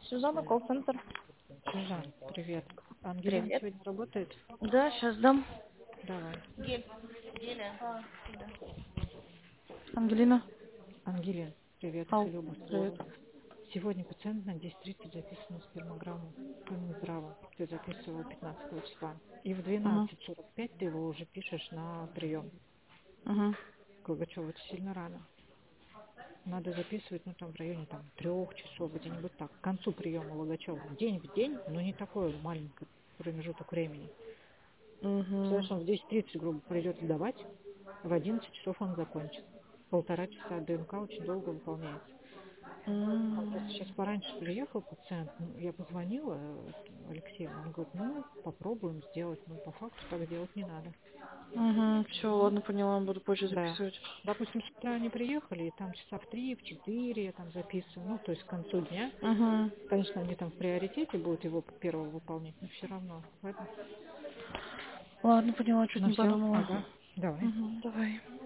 Сюзанна, колл-центр. Сюзан, привет. Ангелина Привет. сегодня работает? Да, сейчас дам. Давай. Геля. Ангелина. Ангелин, привет, это Ау. Люба. Привет. Сегодня пациент на 10:30 записан на спермограмму по Минздраву. Ты записывал 15 числа. И в Угу. 12:45 ты его уже пишешь на прием. Угу. Горбачева, это сильно рано. Надо записывать, там в районе 3 часов, где-нибудь так. К концу приема Логачева. День в день, но не такой маленький промежуток времени. Угу. Представляешь, он в 10:30, грубо, придет сдавать, в 11 часов он закончит. 1,5 часа ДНК очень долго выполняется. Он просто сейчас пораньше приехал пациент, я позвонила Алексею, он говорит, попробуем сделать, по факту так делать не надо. Угу. Все, ладно, поняла, буду позже Да. записывать. Допустим, с утра они приехали, и там часа в 3, в 4 я там записываю, то есть к концу дня. Угу. Конечно, они там в приоритете будут его первого выполнять, но все равно. Поэтому... Ладно, поняла, чуть Ну не все, подумала. ага, давай. Угу. Давай.